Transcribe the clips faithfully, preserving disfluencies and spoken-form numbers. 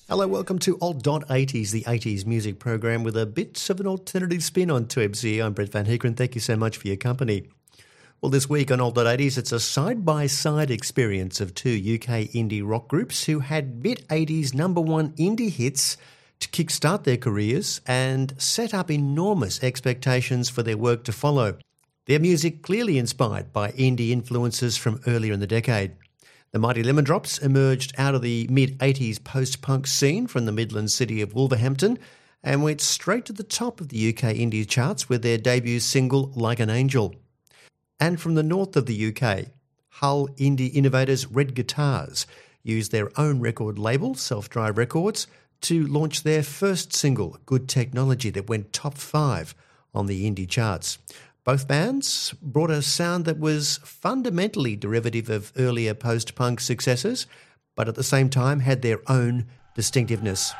Hello, welcome to Alt eighties, the eighties music program with a bit of an alternative spin on two M C. I'm Brett Van Heekeren. Thank you so much for your company. Well, this week on Alt eighties, it's a side-by-side experience of two U K indie rock groups who had mid-eighties number one indie hits to kickstart their careers and set up enormous expectations for their work to follow. Their music clearly inspired by indie influences from earlier in the decade. The Mighty Lemon Drops emerged out of the mid-eighties post-punk scene from the Midland city of Wolverhampton and went straight to the top of the U K indie charts with their debut single Like an Angel. And from the north of the U K, Hull indie innovators Red Guitars used their own record label, Self-Drive Records, to launch their first single, Good Technology, that went top five on the indie charts. Both bands brought a sound that was fundamentally derivative of earlier post-punk successes, but at the same time had their own distinctiveness.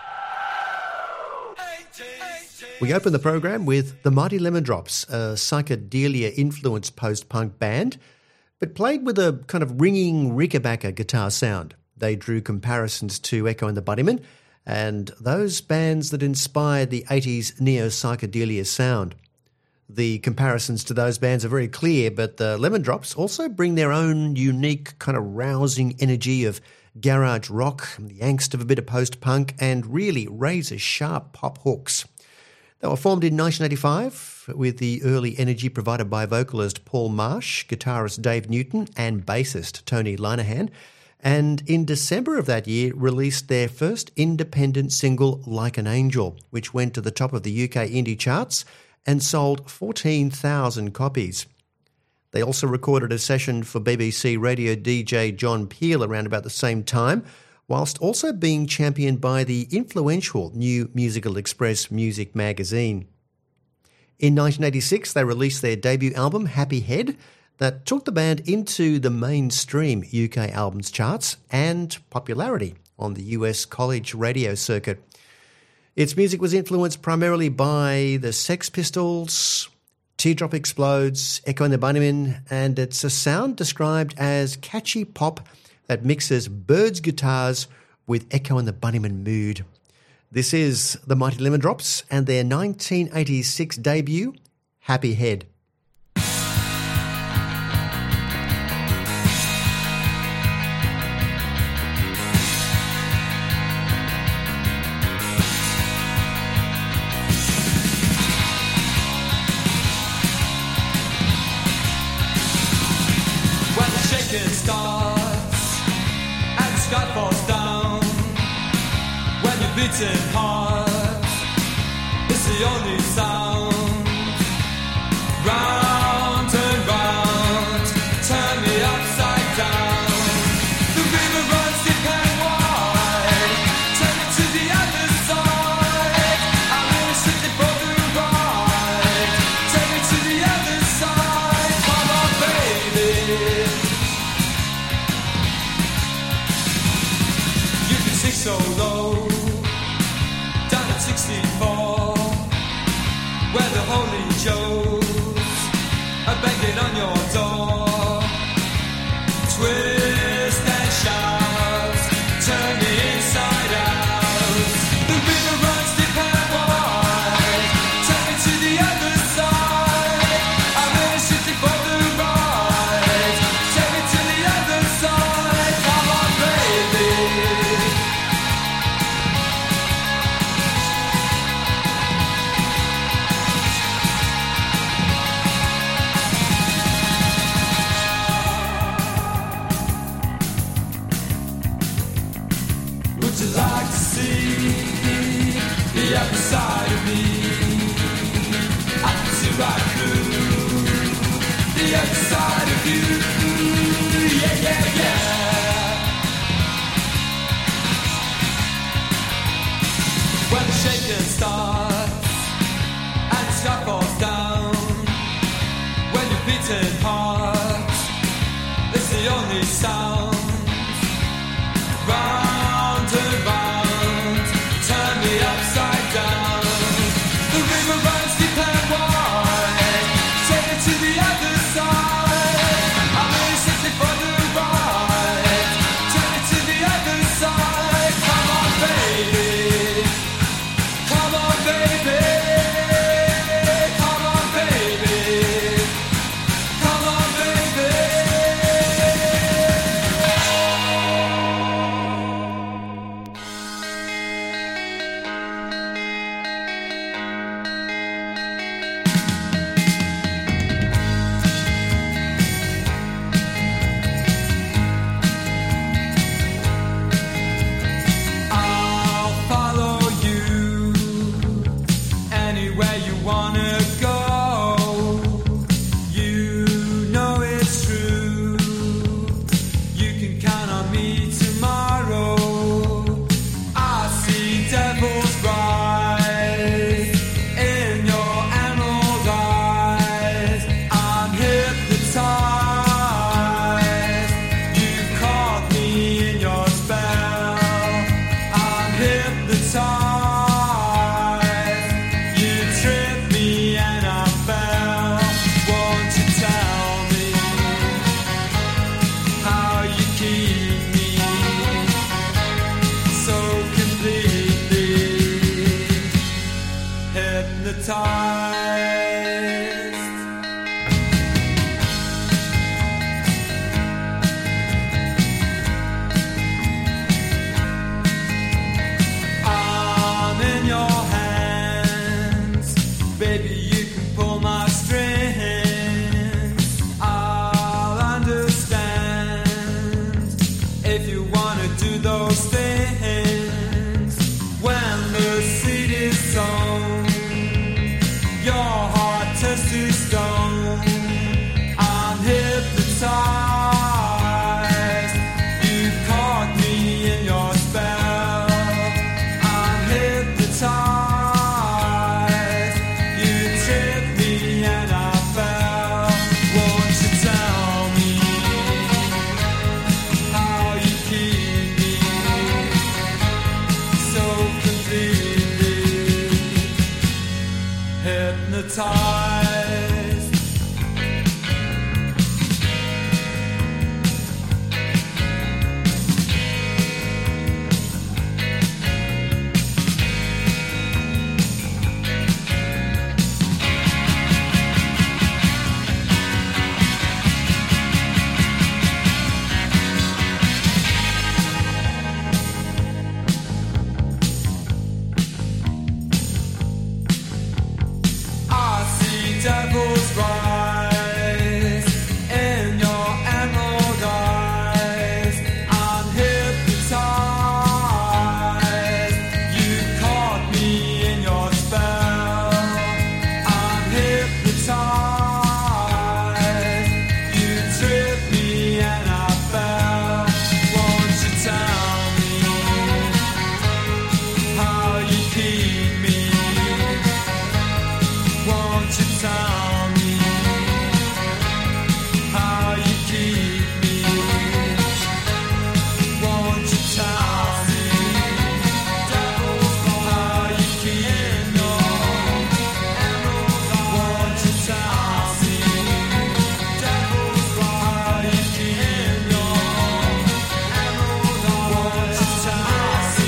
We open the program with the Mighty Lemon Drops, a psychedelia-influenced post-punk band, but played with a kind of ringing Rickenbacker guitar sound. They drew comparisons to Echo and the Bunnymen and those bands that inspired the eighties neo-psychedelia sound. The comparisons to those bands are very clear, but the Lemon Drops also bring their own unique kind of rousing energy of garage rock, the angst of a bit of post-punk, and really razor-sharp pop hooks. They were formed in nineteen eighty-five with the early energy provided by vocalist Paul Marsh, guitarist Dave Newton, and bassist Tony Linehan, and in December of that year released their first independent single, Like an Angel, which went to the top of the U K indie charts and sold fourteen thousand copies. They also recorded a session for B B C radio D J John Peel around about the same time, whilst also being championed by the influential New Musical Express music magazine. In nineteen eighty-six, they released their debut album, Happy Head, that took the band into the mainstream U K albums charts and popularity on the U S college radio circuit. Its music was influenced primarily by the Sex Pistols, Teardrop Explodes, Echo and the Bunnymen, and it's a sound described as catchy pop that mixes Bird's guitars with Echo and the Bunnymen mood. This is the Mighty Lemon Drops and their nineteen eighty-six debut, Happy Head. Beating heart, it's the only sound. Round and round, turn me upside down. The river runs deep and wide, turn me to the other side. I'm really strictly for the ride, take me to the other side. Come on, baby. You can sing so low, sixty-four, where the holy Joes are begging on your door. Twist and shout, turn me inside out. The river runs deep and wide, take me to the other side. I'm really shifting for the ride, take me to the other side. Come on, baby. Would you like to see the other side of me? I can see right through the other side of you. Yeah, yeah, yeah. When the shaking starts and the sky falls down, when you're beating heart, it's the only sound. Round and round, turn me upside down. The river runs deep and wide, take me to the other side. I'm really sixty for the ride, turn me to the other side. Come on, baby. those things when the seed is sown. Your heart turns to stone. I'm hypnotized. You've caught me in your spell. I'm hypnotized. You tripped me and I fell. Won't you tell me how you keep me so completely hypnotized? I see devils rise in your emerald eyes. I'm hypnotized. You caught me in your spell. I'm hypnotized. You tripped me and I fell. Won't you tell me how you keep me? Won't you tell me how you keep me? Won't you tell me how you keep me? Won't you tell me how you keep me? Won't you tell me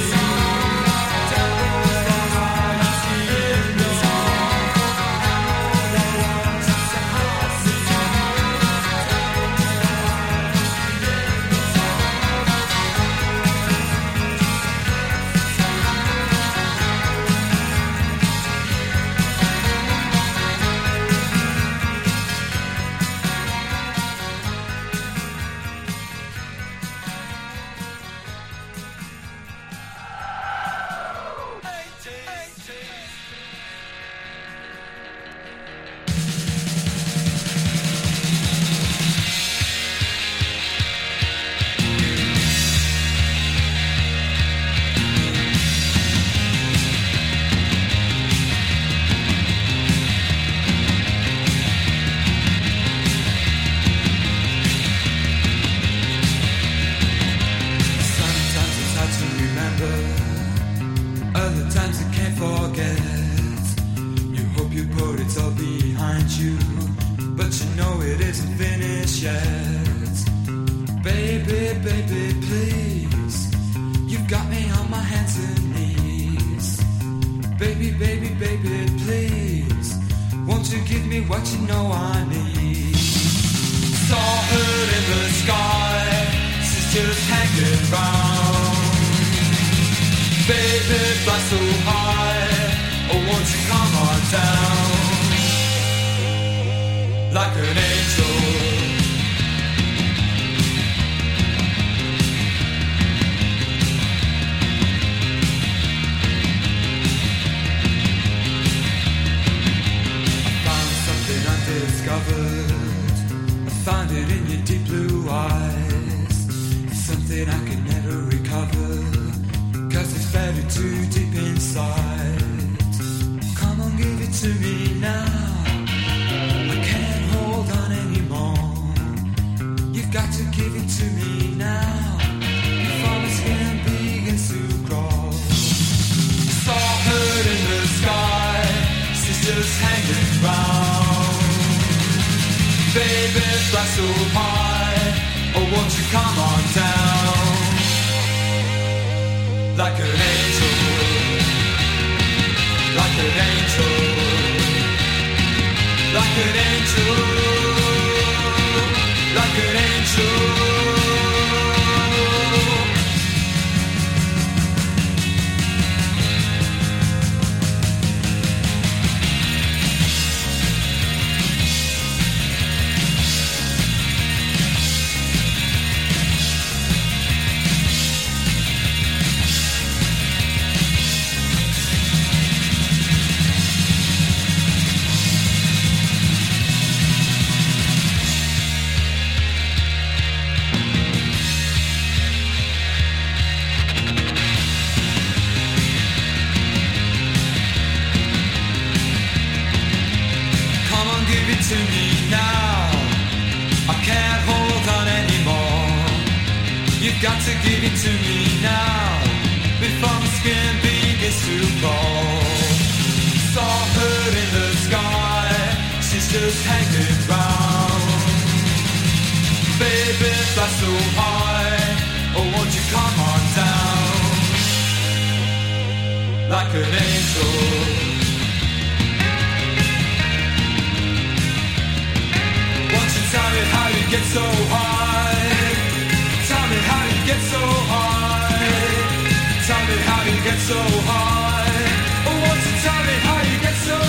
Sometimes it's hard to remember, other times you can't forget. You hope you put it all behind you, but you know it isn't finished yet. Baby, baby, please, you've got me on my hands and knees. Baby, baby, baby, please, won't you give me what you know I need? Saw her in the sky, she's just hanging round. Baby, fly so high, oh won't you come on down like an angel? I found something undiscovered. I found it in your deep blue eyes. It's something I can never recover, 'cause it's buried too deep inside. Come on, give it to me now. I can't hold on anymore. You've got to give it to me now before my skin begins to crawl. Saw her in the sky, she's just hanging round. Baby, fly so high, oh won't you come on down like an angel, like an angel, like an angel, like an angel. got to give it to me now, before my skin begins to crawl. Saw her in the sky, she's just hanging round. Baby, fly so high, oh won't you come on down, like an angel. Tell me how you get so high. Tell me how you get so high. Tell me how you get so high. Oh, won't you tell me how you get so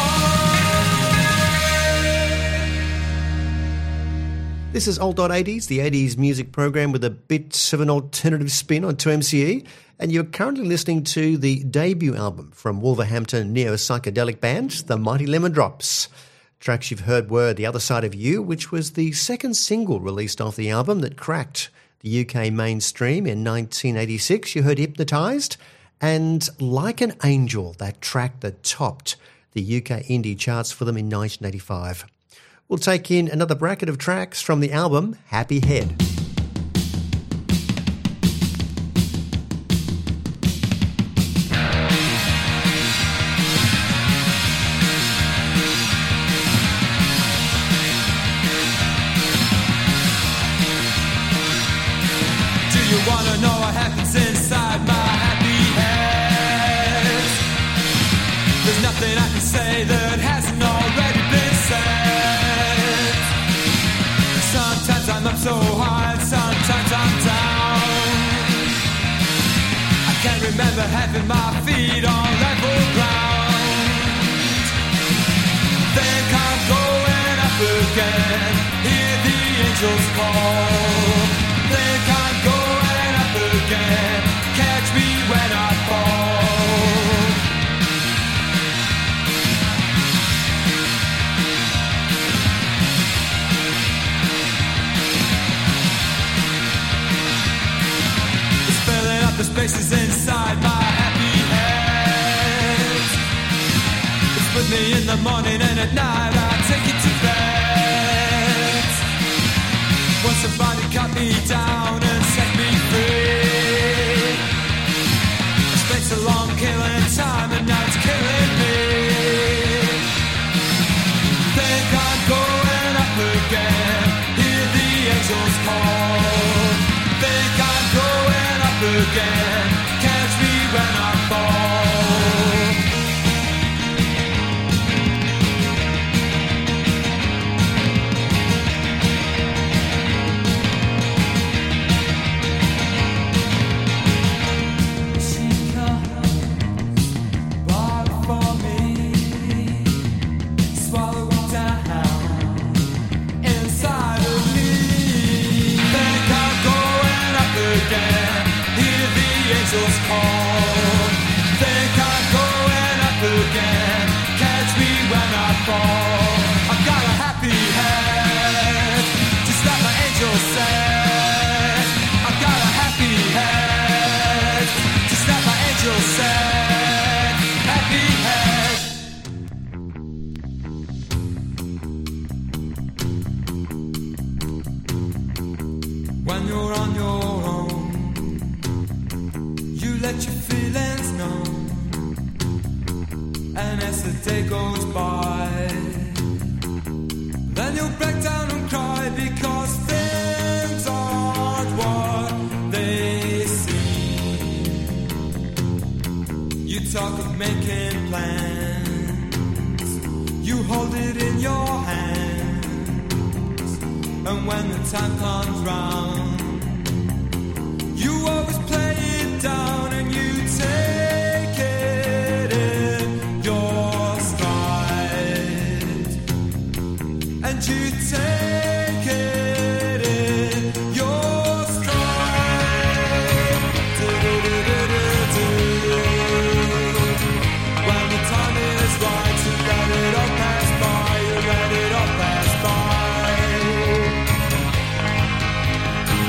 high? This is Alt eighties, the eighties music program with a bit of an alternative spin on two M C E, and you're currently listening to the debut album from Wolverhampton neo-psychedelic band, the Mighty Lemon Drops. Tracks you've heard were The Other Side of You, which was the second single released off the album that cracked the U K mainstream in nineteen eighty-six. You heard Hypnotised, and Like an Angel, that track that topped the U K indie charts for them in nineteen eighty-five. We'll take in another bracket of tracks from the album Happy Head. Wanna know what happens inside my happy head? There's nothing I can say that hasn't already been said. Sometimes I'm up so high, sometimes I'm down. I can't remember having my feet on level ground. Think I'm going up again, hear the angels call. Think I'm going again, catch me when I fall. It's filling up the spaces inside my happy head. It's with me in the morning and at night I take it to bed. Once somebody cut me down and set me free. It's a long killing time and now it's killing me. Think I'm going up again, hear the angels call. Think I'm going up again, catch me when I fall. Angels call. Think I'm going up again, catch me when I fall. I've got a happy head, just like my angel said. I've got a happy head, just like my angel said. Happy head. When you're on your own, let your feelings know, and as the day goes by, then you'll break down and cry because things aren't what they seem. You talk of making plans, you hold it in your hands, and when the time comes round, you always play it down and you take it in your stride. And you take it in your stride. Do-do-do-do-do-do. When the time is right to let it all pass by, you let it all pass by.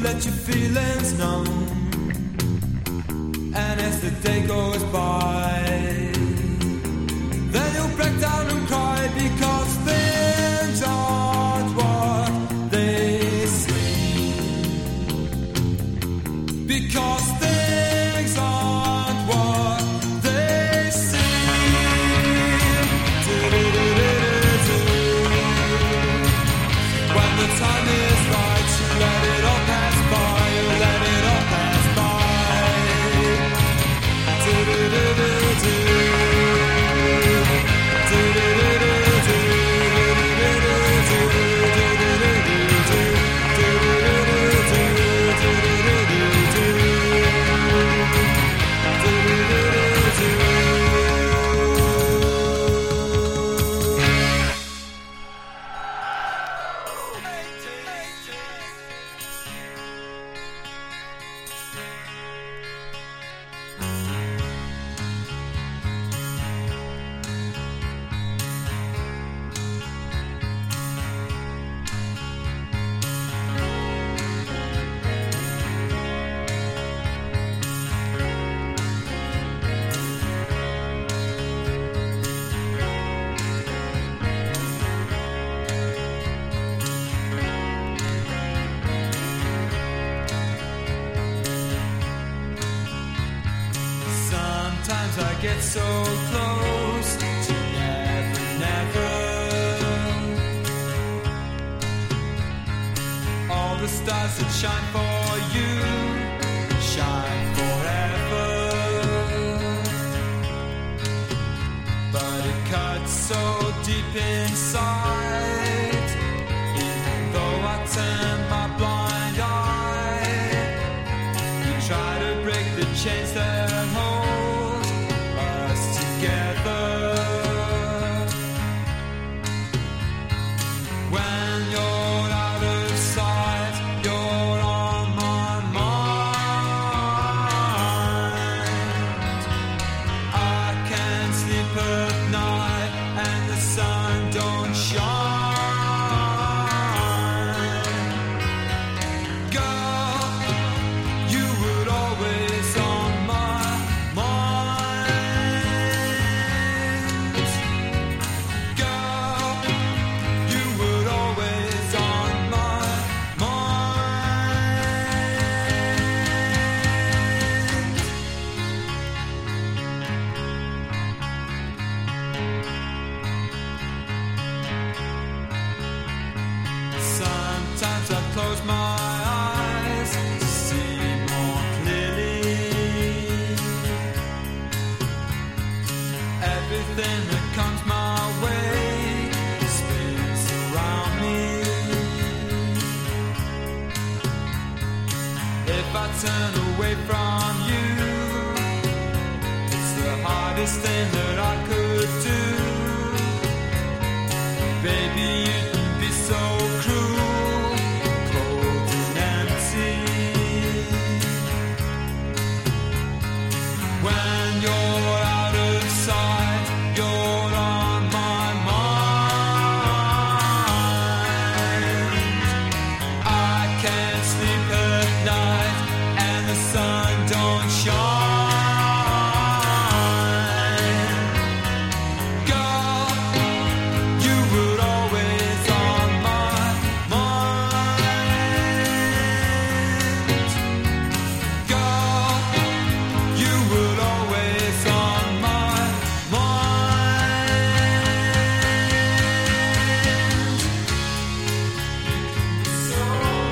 let your feelings numb. And as the day goes by, then you'll break down and cry because things aren't what they seem. Because things aren't what they seem. Do-do-do-do-do-do. When the time is right, you let it all pass by. You let it all pass by. Do-do-do-do-do. Sometimes I get so close to never, never. All the stars that shine for you shine forever. But it cuts so deep inside. Even though I turn my blind eye, you try to break the chains that hold us together. When you're out of sight, you're on my mind. I can't sleep at night and the sun don't shine. Girl, you would always on my mind. Girl, you would always on my mind. Sometimes I close my eyes to see more clearly. Everything that comes my way spins around me. If I turn away from you, it's the hardest thing that I could do. Baby, you can be so cruel, cold and empty. When you're out of sight, you're on my mind. I can't sleep at night and the sun don't shine. Girl, you would always on my mind. Girl, you would always on my mind. So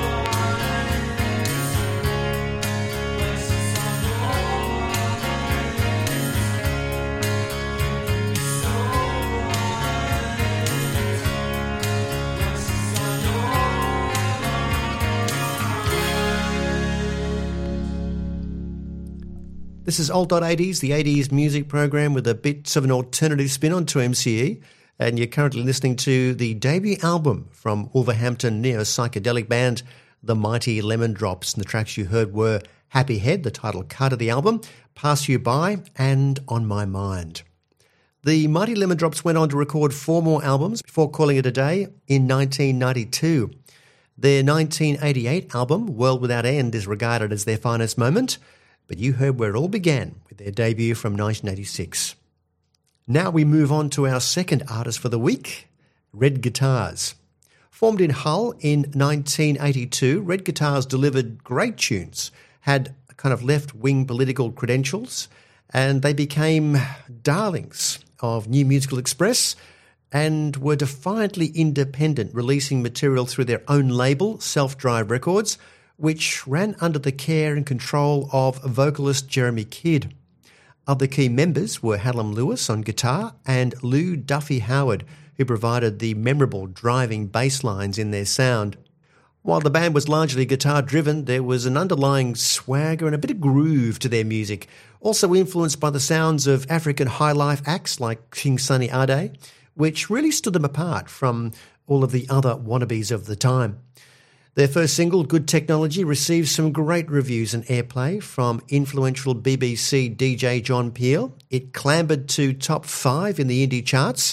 This is Alt eighties, the eighties music program with a bit of an alternative spin on two M C E, and you're currently listening to the debut album from Wolverhampton neo-psychedelic band The Mighty Lemon Drops, and the tracks you heard were Happy Head, the title cut of the album, Pass You By, and On My Mind. The Mighty Lemon Drops went on to record four more albums before calling it a day in nineteen ninety-two. Their nineteen eighty-eight album, World Without End, is regarded as their finest moment, but you heard where it all began with their debut from nineteen eighty-six. Now we move on to our second artist for the week, Red Guitars. Formed in Hull in nineteen eighty-two, Red Guitars delivered great tunes, had kind of left-wing political credentials, and they became darlings of New Musical Express and were defiantly independent, releasing material through their own label, Self-Drive Records, which ran under the care and control of vocalist Jeremy Kidd. Other key members were Hallam Lewis on guitar and Lou Duffy Howard, who provided the memorable driving bass lines in their sound. While the band was largely guitar-driven, there was an underlying swagger and a bit of groove to their music, also influenced by the sounds of African high-life acts like King Sunny Ade, which really stood them apart from all of the other wannabes of the time. Their first single, Good Technology, received some great reviews and airplay from influential B B C D J John Peel. It clambered to top five in the indie charts,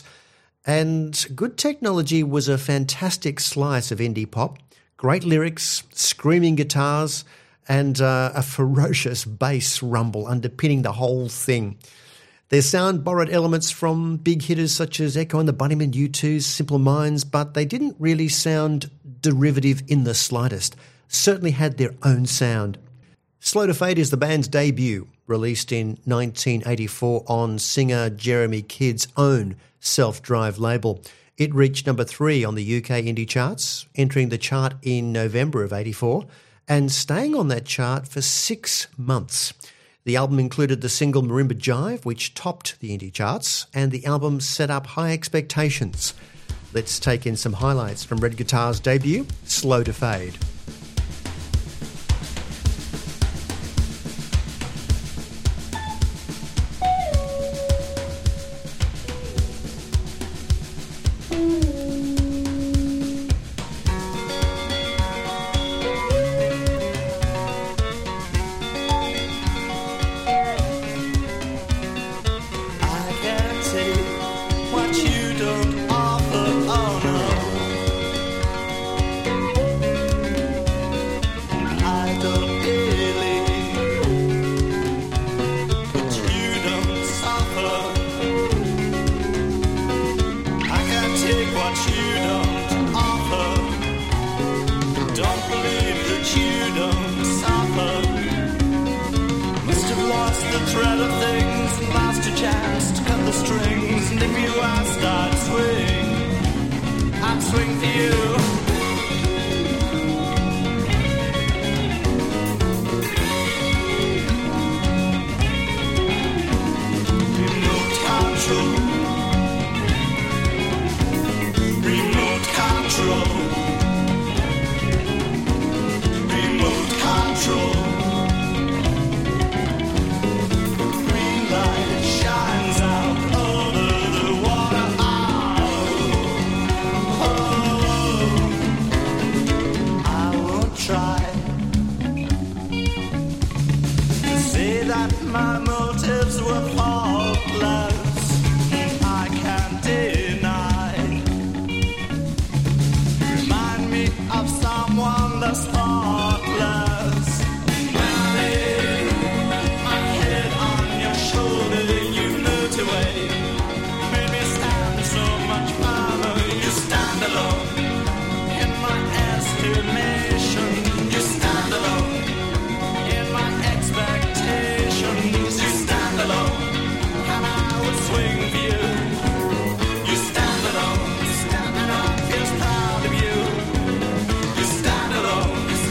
and Good Technology was a fantastic slice of indie pop. Great lyrics, screaming guitars, and uh, a ferocious bass rumble underpinning the whole thing. Their sound borrowed elements from big hitters such as Echo and the Bunnymen, U two's Simple Minds, but they didn't really sound derivative in the slightest. Certainly had their own sound. Slow to Fade is the band's debut, released in nineteen eighty-four on singer Jeremy Kidd's own Self-Drive label. It reached number three on the U K indie charts, entering the chart in November of eighty-four and staying on that chart for six months. The album included the single Marimba Jive, which topped the indie charts, and the album set up high expectations. Let's take in some highlights from Red Guitar's debut, Slow to Fade. Stand alone,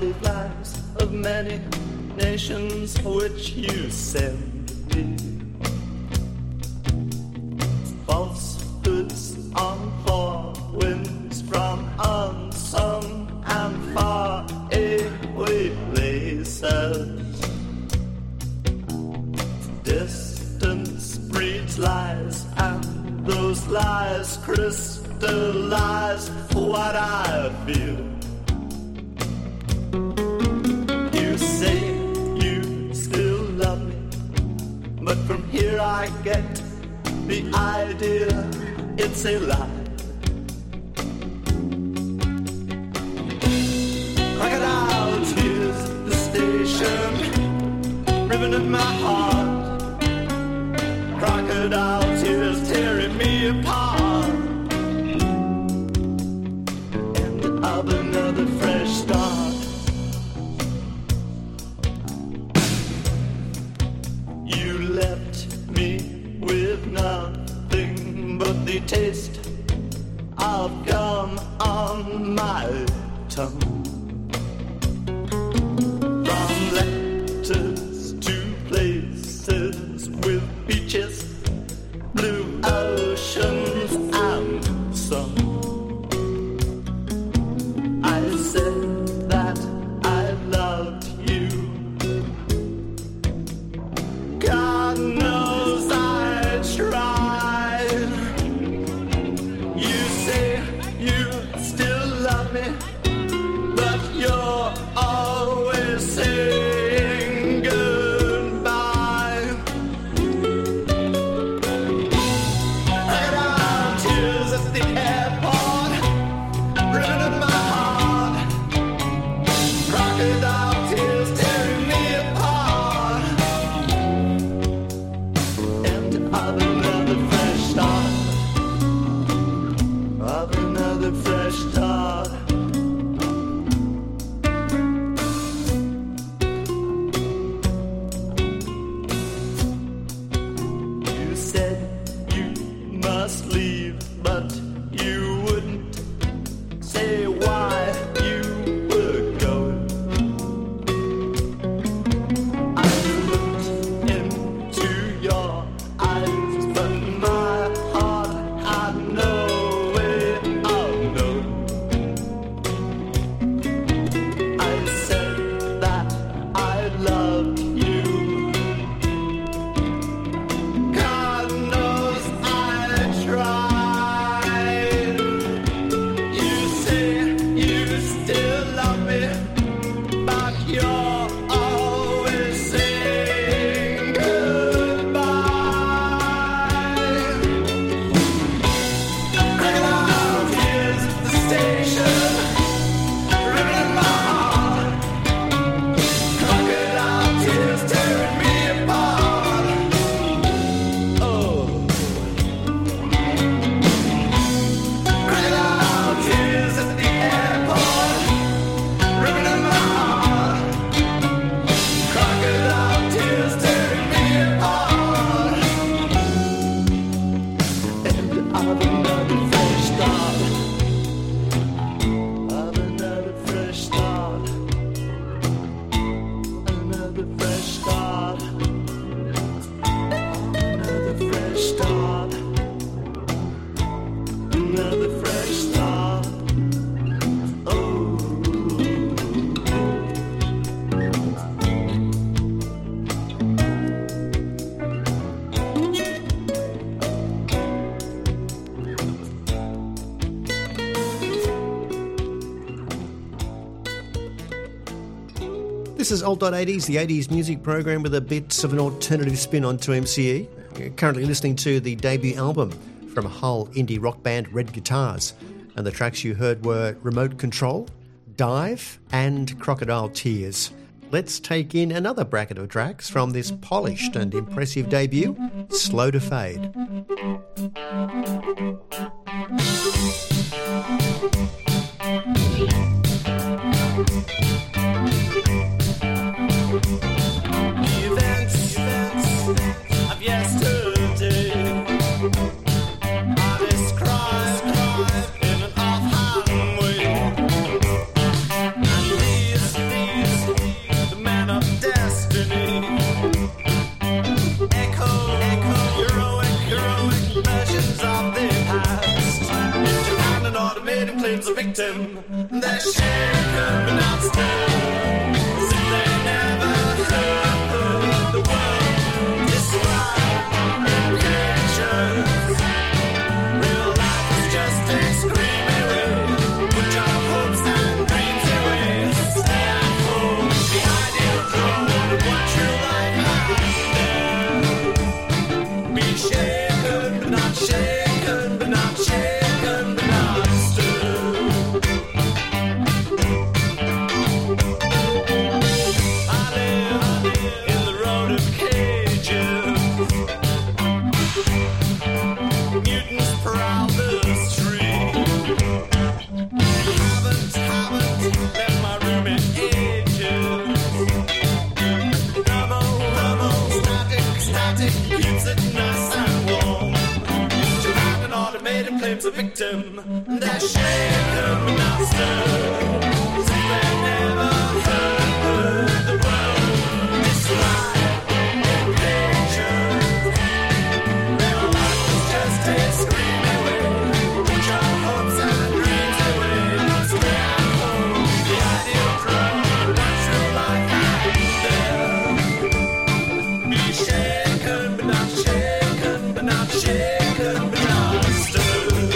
live lives of many nations which you send me. Falsehoods on four winds from unsung and far away places. Distance breeds lies, and those lies crystallize what I feel. You say you still love me, but from here I get the idea it's a lie. Crocodile tears, the station, ribbon of my heart. Crocodile tears tearing me apart. End of another fresh start. You left me with nothing but the taste of gum on my tongue. From letters to places with beaches, blue oceans and sun. I said that I loved you. God knows I tried. You say you still love me, but you're always saying goodbye. Crocodile tears at the airport, ripping up my heart. Crocodile tears tearing me apart. End of another fresh start. Of another fresh start. You said you must leave, but you wouldn't say why you were going. I looked into your eyes, but my heart had no way of knowing. I said that I loved you. God knows I tried. You say you still love me, but you're always saying goodbye. Crocodile tears at the station, ripping up my heart. Crocodile tears tearing me apart. Oh. Crocodile tears at the airport, ripping up my heart. Crocodile tears tearing me apart. End of another fresh start. Of another fresh start. Another fresh start. Another fresh start. Another fresh start. Oh. This is Alt eighties, the eighties music program with a bit of an alternative spin onto M C E. You're currently listening to the debut album from Hull indie rock band Red Guitars, and the tracks you heard were Remote Control, Dive and Crocodile Tears. Let's take in another bracket of tracks from this polished and impressive debut, Slow to Fade. Events, events of yesterday are described in an offhand way, and these, these claims a victim. They're shaken but not stirred, as if they never heard the world described in pictures. Real life is just a screaming way. Put your hopes and dreams away. Stay at home, the ideal drone of what your life has been. Be shaken but not shaken, but not shaken, but not stirred. I live in the road of cages. Mutants prowl the street. Haven't, haven't left my room in ages. Thermo, thermo, static, static, keeps it nice and warm. Japan and automated claims a victim. They're shaken but not stirred, as if they never heard the world described in pictures. Real life is just a screaming way. Put your hopes and dreams away. Stay at home, the ideal drone. Watch your life out there. Be shaken but not shaken, but not shaken, but not stirred.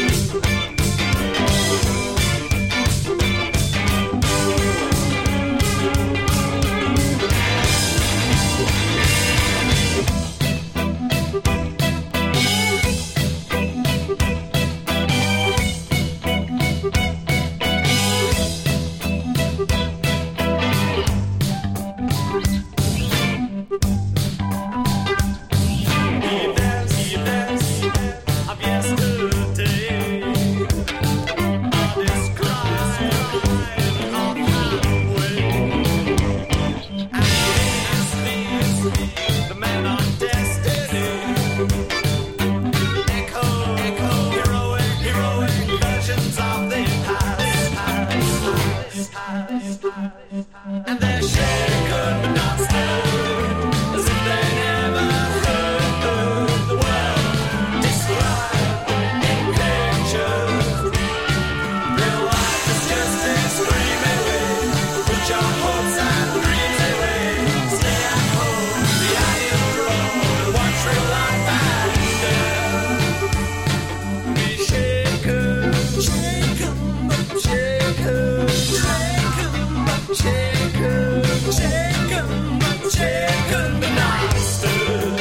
Events, events of yesterday are described on highway. And it's me, the man on destiny. Echo, echo, heroic, heroic versions of the past, past, past, past. And they're shaken but not stirred, as if they never heard the world described in pictures. Real life is just a screaming way. Put your hopes and dreams away. Stay at home, the ideal drone. Watch real life and be shaken, shaken, but shaken, shaken, but shaken, shaken, but shaken, but not stirred.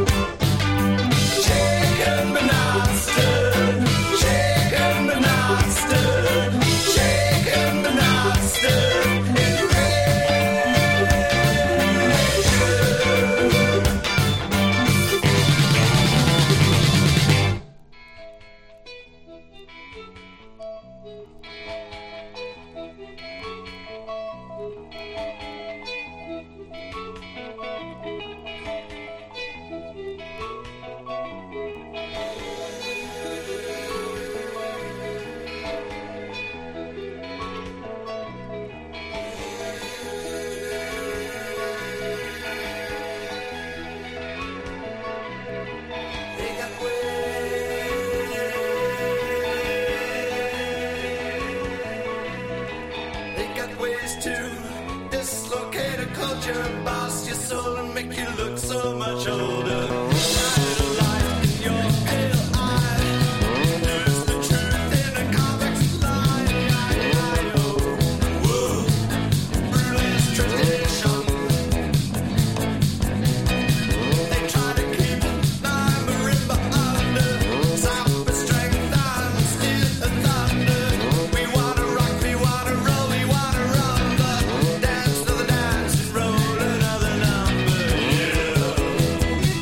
Shaken but not stirred, shaken but not stirred, shaken but not stirred. In They got ways, they got ways to dislocate a culture, boss your soul and make you look so much older. Shine a light in your pale eye, there's the truth in a convex line. Whoa, brutalist tradition. They try to keep my marimba under soft strength and still thunder. We wanna rock, we wanna roll, we wanna rumble, dance to the dance and roll another number.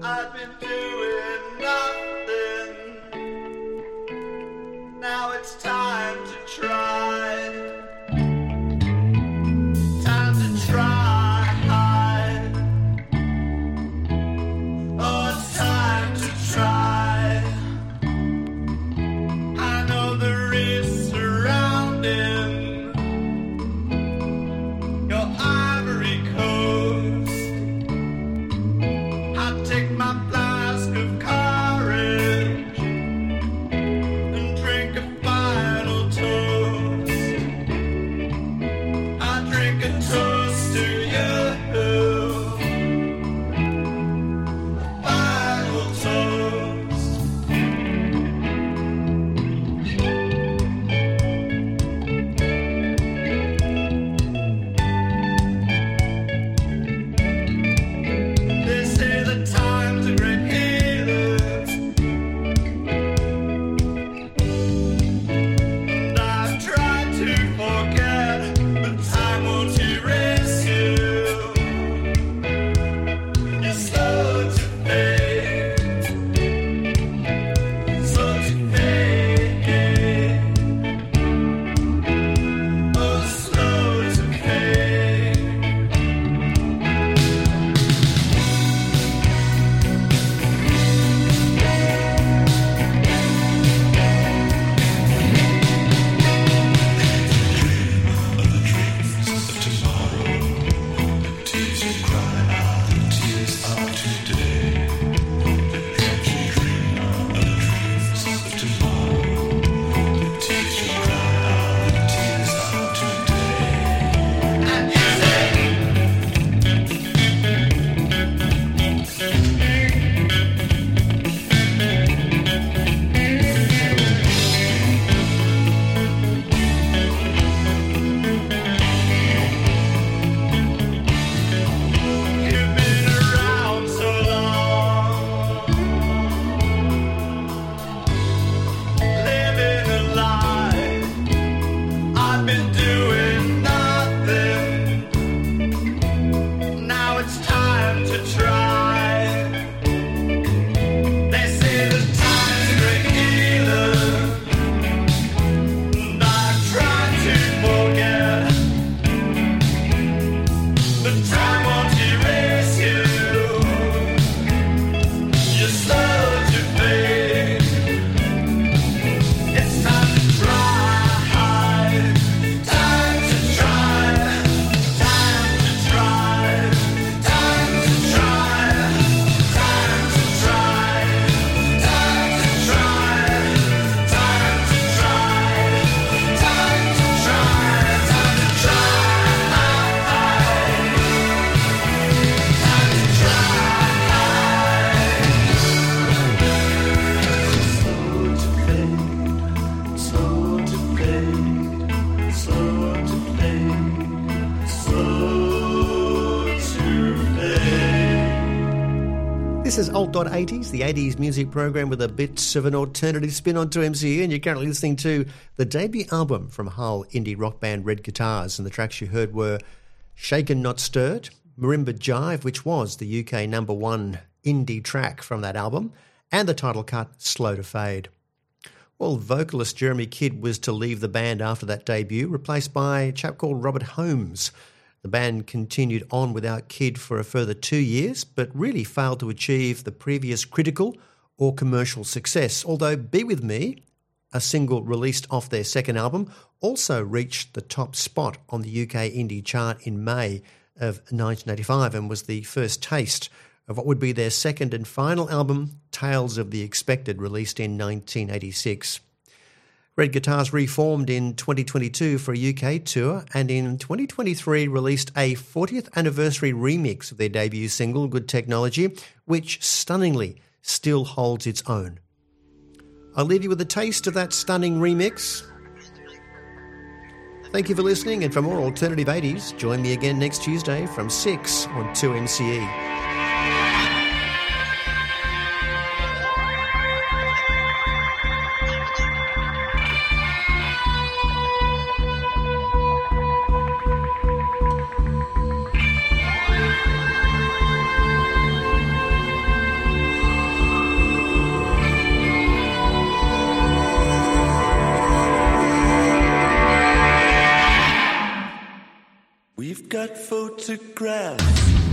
I've been doing nothing. Now it's time to try. Time to try. Oh, it's time to try. I know the risks surrounding your ivory coast. I take my flask of courage and drink a final toast. I drink a toast to you. A final toast. They say the times are great healers, and I've tried to forget, but time won't erase you. You're slow to fade, slow to fade, oh, slow to fade. You've been around so long, living a lie. I've been doing nothing. Now it's time to try. They say the time's a great healer, and I've tried to forget, but time won't erase you. You're slow to fade. It's time to try. Time to try. Time to try. Time to try. Time to try. Time to try. Time to try. Time to try. Time to try. Slow to fade, slow to fade, slow to fade. This is Alt eighties, the eighties music program with a bit of an alternative spin on two M C E, and you're currently listening to the debut album from Hull indie rock band Red Guitars, and the tracks you heard were Shaken Not Stirred, Marimba Jive, which was the U K number one indie track from that album, and the title cut Slow to Fade. Well, vocalist Jeremy Kidd was to leave the band after that debut, replaced by a chap called Robert Holmes. The band continued on without Kidd for a further two years, but really failed to achieve the previous critical or commercial success, although Be With Me, a single released off their second album, also reached the top spot on the U K indie chart in May of nineteen eighty-five and was the first taste of what would be their second and final album, Tales of the Expected, released in nineteen eighty-six. Red Guitars reformed in twenty twenty-two for a U K tour, and in twenty twenty-three released a fortieth anniversary remix of their debut single, Good Technology, which stunningly still holds its own. I'll leave you with a taste of that stunning remix. Thank you for listening, and for more alternative eighties, join me again next Tuesday from six on two M C E. got photographs.